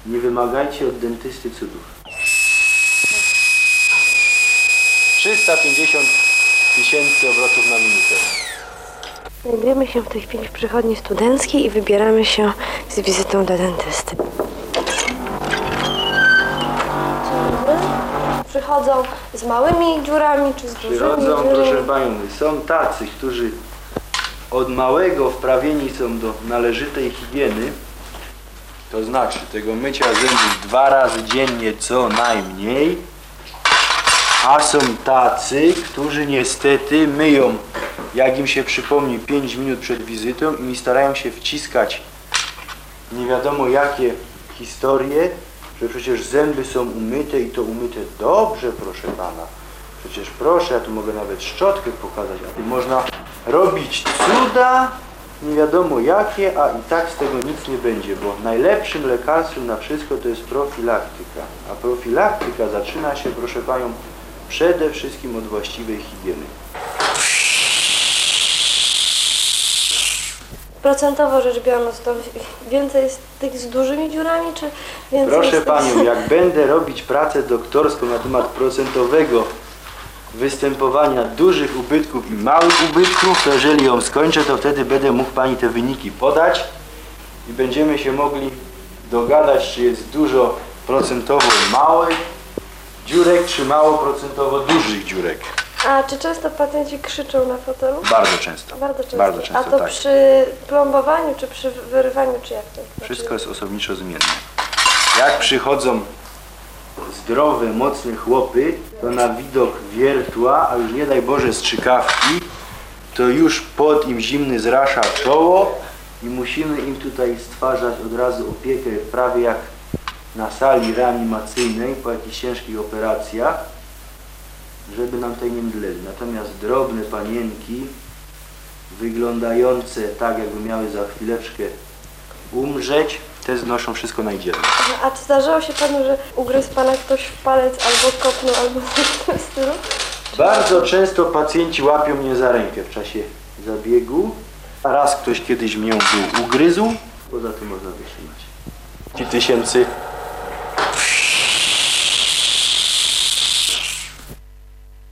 Nie wymagajcie od dentysty cudów. 350 000 obrotów na minutę. Znajdujemy się w tej chwili w przychodni studenckiej i wybieramy się z wizytą do dentysty. Przychodzą z małymi dziurami czy z dużymi Przychodzą, dziurami? proszę Panią, są tacy, którzy od małego wprawieni są do należytej higieny, to znaczy tego mycia zębów 2 razy dziennie co najmniej, a są tacy, którzy niestety myją, jak im się przypomni, 5 minut przed wizytą i starają się wciskać nie wiadomo jakie historie, że przecież zęby są umyte i to umyte dobrze, proszę Pana. Przecież proszę, ja tu mogę nawet szczotkę pokazać, a tu można robić cuda, nie wiadomo jakie, a i tak z tego nic nie będzie, bo najlepszym lekarstwem na wszystko to jest profilaktyka. A profilaktyka zaczyna się, proszę Panią, przede wszystkim od właściwej higieny. Procentowo rzecz biorąc, to więcej jest tych z dużymi dziurami, czy więcej Proszę jest Panią, jak będę robić pracę doktorską na temat procentowego występowania dużych ubytków i małych ubytków, to jeżeli ją skończę, to wtedy będę mógł Pani te wyniki podać i będziemy się mogli dogadać, czy jest dużo procentowo małych dziurek, czy mało procentowo dużych dziurek. A czy często pacjenci krzyczą na fotelu? Bardzo często. Bardzo często. Bardzo często, A to tak. przy plombowaniu, czy przy wyrywaniu, czy jak to? Wszystko jest osobniczo zmienne. Jak przychodzą zdrowe, mocne chłopy, to na widok wiertła, a już nie daj Boże strzykawki, to już pot im zimny zrasza czoło i musimy im tutaj stwarzać od razu opiekę prawie jak na sali reanimacyjnej po jakichś ciężkich operacjach, żeby nam tutaj nie mdleli. Natomiast drobne panienki, wyglądające tak, jakby miały za chwileczkę umrzeć, te znoszą wszystko najdzielniej. A czy zdarzyło się Panu, że ugryzł Pana ktoś w palec, albo kopnął, albo coś w tym stylu? Bardzo często pacjenci łapią mnie za rękę w czasie zabiegu. Raz ktoś kiedyś mnie ugryzł, poza tym można wytrzymać. 10 000